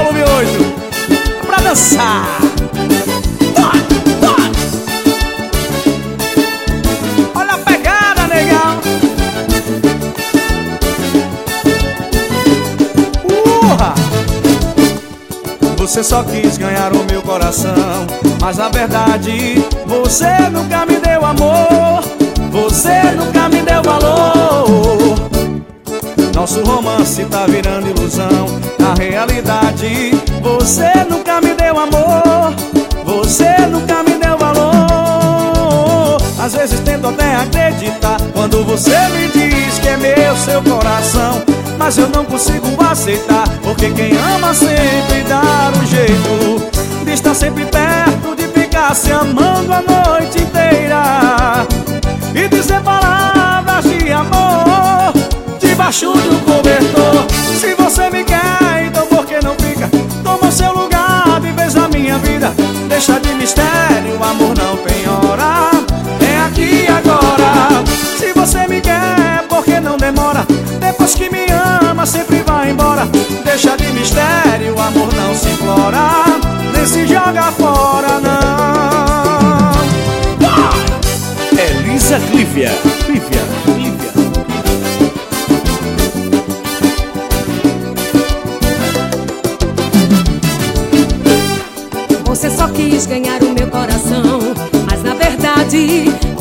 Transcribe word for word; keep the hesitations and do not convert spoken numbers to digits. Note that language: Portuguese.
volume oito, pra dançar. Vai, vai. Olha a pegada, negão. Urra! Você só quis ganhar o meu coração, mas na verdade você nunca me deu amor. Você nunca me deu valor. Nosso romance tá virando ilusão. Na realidade, você nunca me deu amor. Você nunca me deu valor. Às vezes tento até acreditar quando você me diz que é meu seu coração, mas eu não consigo aceitar, porque quem ama sempre dá um jeito de estar sempre perto, de ficar se amando a noite inteira e dizer palavras de amor debaixo do cobertor. Se você me quer, então por que não fica? Toma o seu lugar de vez na minha vida. Deixa de mistério, o amor não tem hora. É aqui e agora. Se você me quer, por que não demora? Depois que me ama, sempre vai embora. Deixa de mistério, o amor não se implora, nem se joga fora, não. Elisa Clívia, Clívia, Clívia. Você só quis ganhar o meu coração, mas na verdade